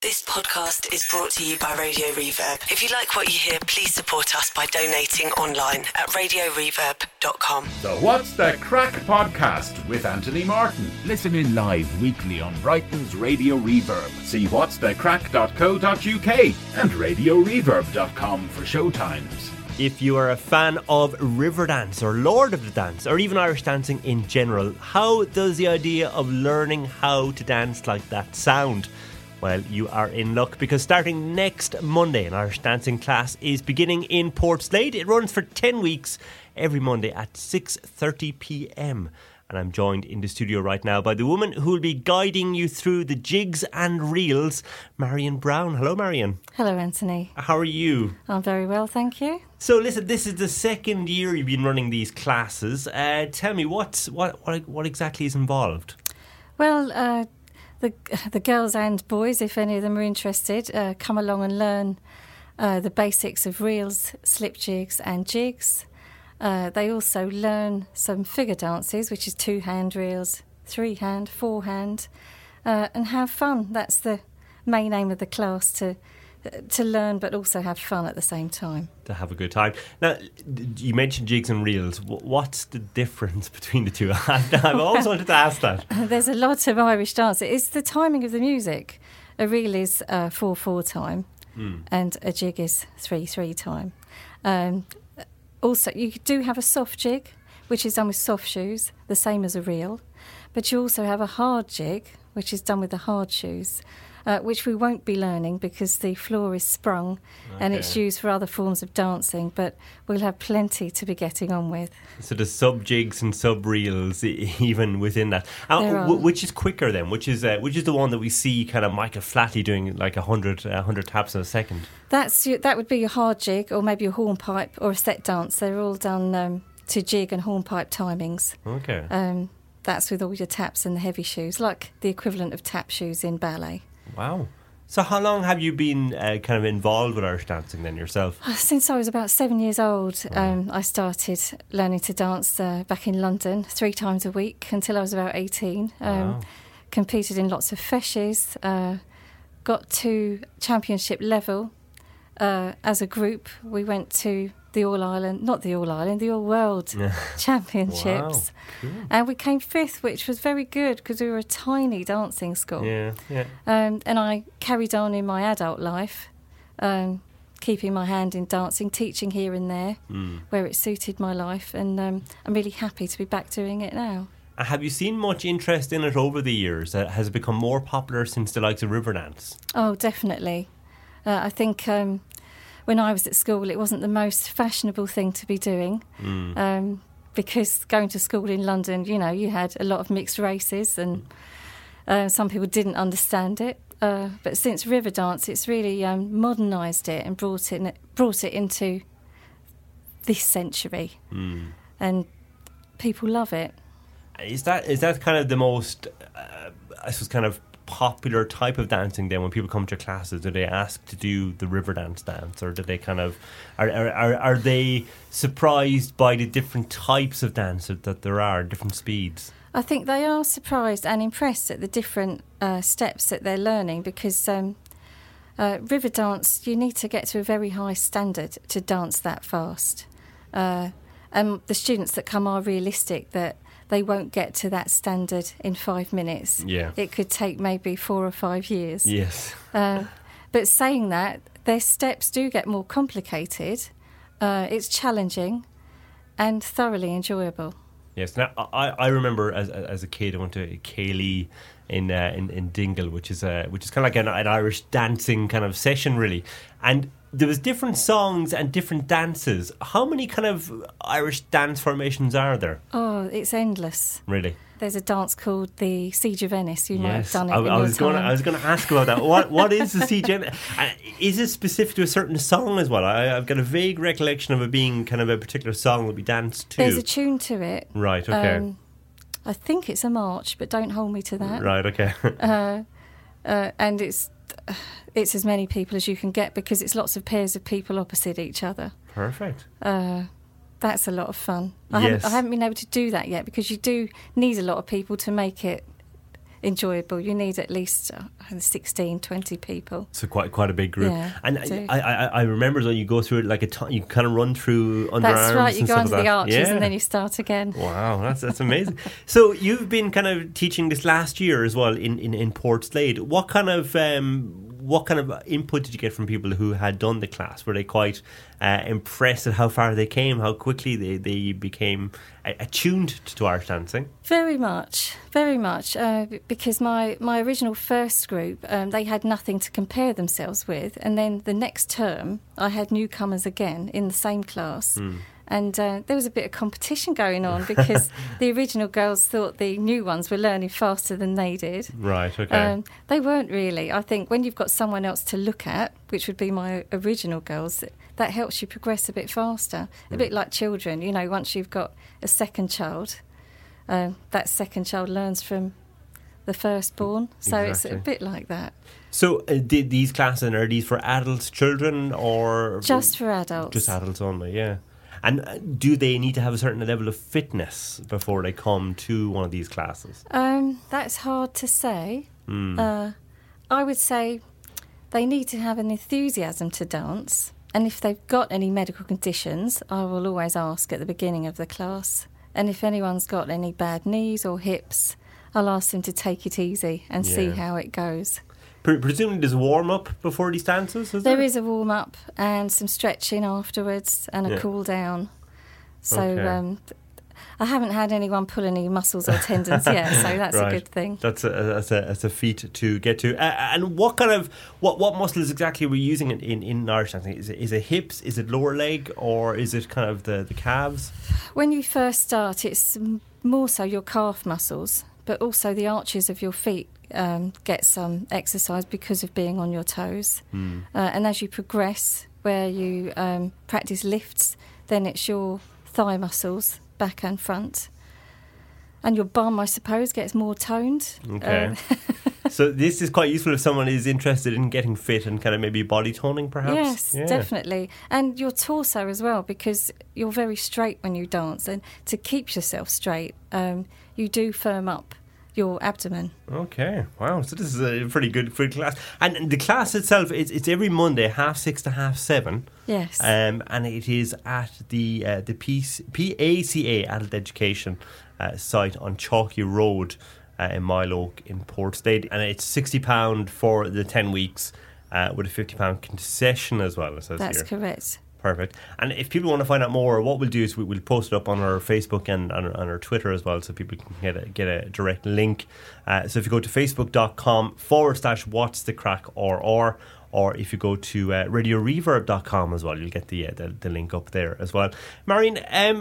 This podcast is brought to you by Radio Reverb. If you like what you hear, please support us by donating online at radioreverb.com. The What's the Crack podcast with Anthony Martin. Listen in live weekly on Brighton's Radio Reverb. See what'sthecrack.co.uk and radioreverb.com for showtimes. If you are a fan of Riverdance or Lord of the Dance or even Irish dancing in general, how does the idea of learning how to dance like that sound? Well, you are in luck, because starting next Monday, an Irish dancing class is beginning in Portslade. It runs for 10 weeks every Monday at 6:30pm. And I'm joined in the studio right now by the woman who will be guiding you through the jigs and reels, Marion Brown. Hello, Marion. Hello, Anthony. How are you? I'm very well, thank you. So listen, this is the second year you've been running these classes. Tell me, what exactly is involved? Well, the girls and boys, if any of them are interested, come along and learn the basics of reels, slip jigs and jigs. They also learn some figure dances, which is 2-hand reels, 3-hand, 4-hand, and have fun. That's the main aim of the class, to learn but also have fun at the same time. To have a good time. Now, you mentioned jigs and reels. What's the difference between the two? I've always wanted to ask that. There's a lot of Irish dance. It's the timing of the music. A reel is 4/4 time and a jig is 3/3 time. Also, you do have a soft jig, which is done with soft shoes, the same as a reel. But you also have a hard jig, which is done with the hard shoes, which we won't be learning because the floor is sprung and it's used for other forms of dancing, but we'll have plenty to be getting on with. So the sub-jigs and sub-reels even within that. Which is quicker then? Which is the one that we see kind of Michael Flatley doing like 100 taps in a second? That would be your hard jig, or maybe a hornpipe or a set dance. They're all done to jig and hornpipe timings. Okay. That's with all your taps and the heavy shoes, like the equivalent of tap shoes in ballet. Wow. So how long have you been kind of involved with Irish dancing then yourself? Since I was about 7 years old. I started learning to dance back in London 3 times a week until I was about 18. Competed in lots of feshes, got to championship level. As a group, we went to the All-World Championships. Wow, cool. And we came 5th, which was very good because we were a tiny dancing school. Yeah. And I carried on in my adult life, keeping my hand in dancing, teaching here and there where it suited my life, and I'm really happy to be back doing it now. Have you seen much interest in it over the years? Has it become more popular since the likes of Riverdance? Oh, definitely. I think when I was at school, it wasn't the most fashionable thing to be doing, because going to school in London, you had a lot of mixed races, and some people didn't understand it. But since Riverdance, it's really modernised it and brought it into this century, and people love it. Is that kind of the most, I suppose, kind of popular type of dancing then when people come to classes? Do they ask to do the Riverdance dance, or do they kind of are they surprised by the different types of dance that there are, different speeds? I think they are surprised and impressed at the different steps that they're learning, because Riverdance, you need to get to a very high standard to dance that fast, and the students that come are realistic that they won't get to that standard in 5 minutes. Yeah. It could take maybe 4 or 5 years. Yes. But saying that, their steps do get more complicated. It's challenging and thoroughly enjoyable. Yes. Now, I remember as a kid, I went to Cayley in Dingle, which is kind of like an Irish dancing kind of session, really. And there was different songs and different dances. How many kind of Irish dance formations are there? Oh, it's endless. Really? There's a dance called the Siege of Venice. You might have done it I was going to ask about that. What is the Siege of Venice? Is it specific to a certain song as well? I've got a vague recollection of it being kind of a particular song that we danced to. There's a tune to it. Right, okay. I think it's a march, but don't hold me to that. Right, okay. And it's as many people as you can get, because it's lots of pairs of people opposite each other. Perfect. That's a lot of fun. Yes. I haven't been able to do that yet, because you do need a lot of people to make it enjoyable. You need at least 16, 20 people. So quite a big group. Yeah, and I remember that you go through it like you kind of run through underarms. That's right, you and go stuff onto like the that. arches and then you start again. Wow, that's amazing. So you've been kind of teaching this last year as well in Port Slade. What kind of input did you get from people who had done the class? Were they quite impressed at how far they came, how quickly they became attuned to Irish dancing? Very much, because my original first group, they had nothing to compare themselves with, and then the next term I had newcomers again in the same class. And there was a bit of competition going on because the original girls thought the new ones were learning faster than they did. Right, okay. They weren't really. I think when you've got someone else to look at, which would be my original girls, that helps you progress a bit faster. A bit like children, you know, once you've got a second child, that second child learns from the firstborn. So It's a bit like that. So did these classes, are these for adults, children, or...? Just for adults. Just adults only, yeah. And do they need to have a certain level of fitness before they come to one of these classes? That's hard to say. I would say they need to have an enthusiasm to dance. And if they've got any medical conditions, I will always ask at the beginning of the class. And if anyone's got any bad knees or hips, I'll ask them to take it easy and see how it goes. Presumably there's a warm-up before these dances, is there? There is a warm-up and some stretching afterwards and a cool-down. So I haven't had anyone pull any muscles or tendons yet, so that's a good thing. That's a feat to get to. And what muscles exactly were you using in Irish dancing? Is it hips, is it lower leg, or is it kind of the calves? When you first start, it's more so your calf muscles, but also the arches of your feet get some exercise because of being on your toes. And as you progress, where you practice lifts, then it's your thigh muscles, back and front. And your bum, I suppose, gets more toned. Okay. So this is quite useful if someone is interested in getting fit and kind of maybe body toning, perhaps? Yes, definitely. And your torso as well, because you're very straight when you dance. And to keep yourself straight, you do firm up your abdomen. Okay, wow. So this is a pretty good class. And the class itself, it's every Monday, 6:30 to 7:30. Yes. And it is at the PACA Adult Education site on Chalky Road in Mile Oak in Port Slade. And it's £60 for the 10 weeks with a £50 concession as well, it says That's here. correct. Perfect. And if people want to find out more, what we'll do is we'll post it up on our Facebook and on our Twitter as well, so people can get a direct link. So if you go to facebook.com/what's the crack or if you go to radioreverb.com as well, you'll get the link up there as well. Marion,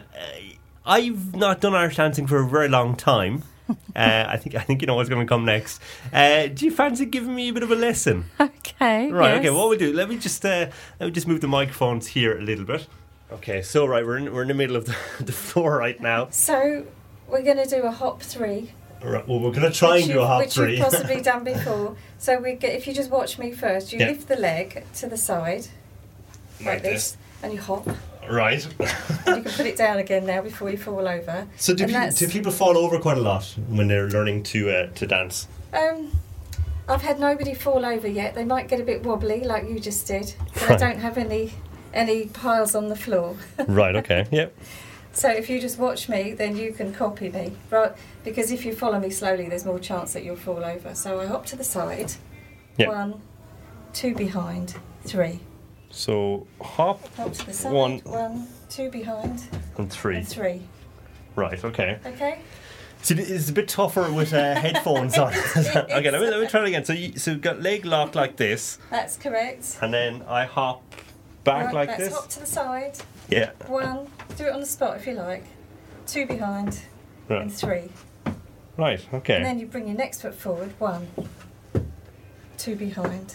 I've not done Irish dancing for a very long time. I think you know what's going to come next. Do you fancy giving me a bit of a lesson? Okay. Right. Yes. Okay. What we'll do? Let me just move the microphones here a little bit. Okay. So we're in the middle of the floor right now. So we're going to do a hop 3. Right. Well, we're going to try and do a hop 3, which you've possibly done before. So if you just watch me first, you lift the leg to the side like this, and you hop. Right. And you can put it down again now before you fall over. So do people fall over quite a lot when they're learning to dance? I've had nobody fall over yet. They might get a bit wobbly like you just did, but I don't have any piles on the floor. Right, okay, yep. So if you just watch me, then you can copy me, right? Because if you follow me slowly, there's more chance that you'll fall over. So I hop to the side. Yep. 1, 2 behind, 3. So hop to the side, 1, 2 behind, and 3. Right, okay. Okay. So it's a bit tougher with headphones on. Okay, let me try it again. So you've got leg locked like this. That's correct. And then I hop back like this. Let's hop to the side. Yeah. 1, do it on the spot if you like. 2 behind, and 3. Right, okay. And then you bring your next foot forward. 1, 2 behind.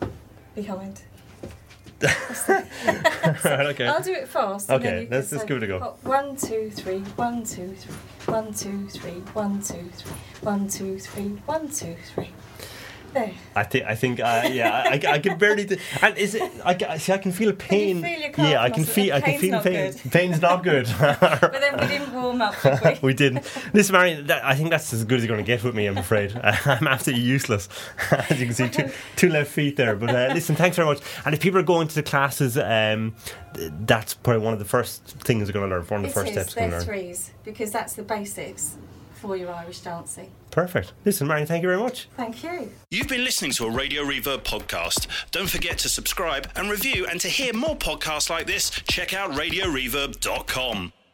Right, okay. I'll do it fast. Okay, let's just give it a go. 1, 2, 3, 1, 2, 3, 1, 2, 3, 1, 2, 3, 1, 2, 3, 1, 2, 3. There. I think, I can barely. And is it? I can feel pain. Can you feel your calf I can feel muscle? pain. Pain's not good. Pain's not good. But then we didn't warm up, did we? We didn't. Listen, Marion, I think that's as good as you're going to get with me, I'm afraid. I'm absolutely useless. As you can see, two left feet there. But listen, thanks very much. And if people are going to the classes, that's probably one of the first things they're going to learn. One of the first steps they're going to learn. threes, because that's the basics for your Irish dancing. Perfect. Listen, Marion, thank you very much. Thank you. You've been listening to a Radio Reverb podcast. Don't forget to subscribe and review, and to hear more podcasts like this, check out radioreverb.com.